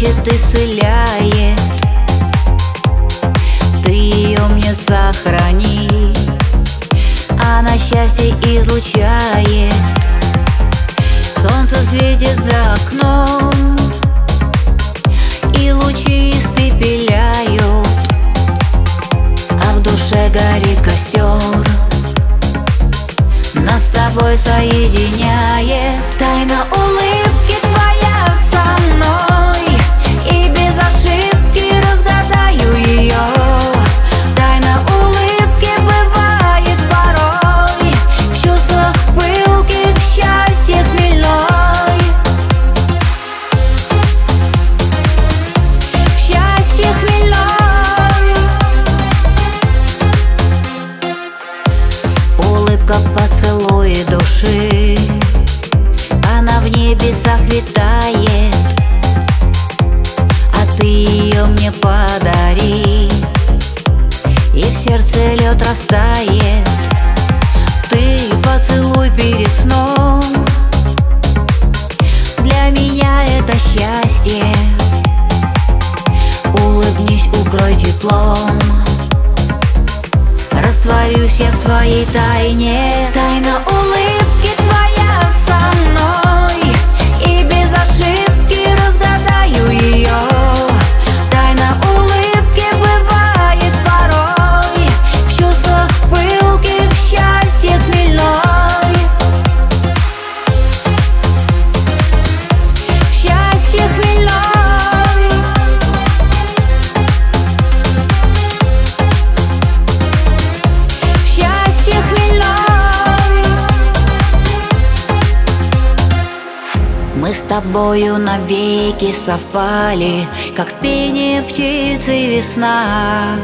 лечит, исцеляет. Ты ее мне сохрани, она счастье излучает. Солнце светит за окном, и лучи испепеляют, а в душе горит костер, нас с тобой соединяет. Тайна улыбки твоя со мной, и без ошибки разгадаю ее. Тайна улыбки бывает порой в чувствах пылких, счастье хмельной. Счастье хмельной. Улыбка поцелуй души, она в небесах витает, а ты ее мне подари, и в сердце лед растает. Ты поцелуй перед сном, для меня это счастье. Улыбнись, укрой теплом, растворюсь я в твоей тайне. Тайна улыбки твоя со мной, и без ошибки разгадаю ее. Тайна улыбки бывает порой в чувствах пылких, счастье хмельной. Счастье хмельной. Мы с тобою навеки совпали, как пение птицы весна,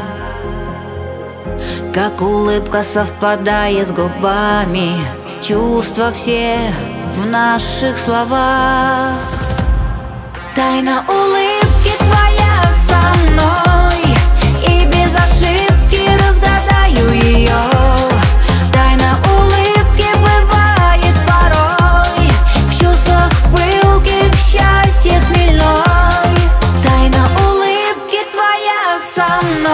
как улыбка совпадает с губами, чувства все в наших словах. Тайна улыбки твоя со мной, и без ошибки разгадаю ее. Тайна улыбки бывает порой в чувствах пылких, счастье хмельной. Тайна улыбки твоя со мной.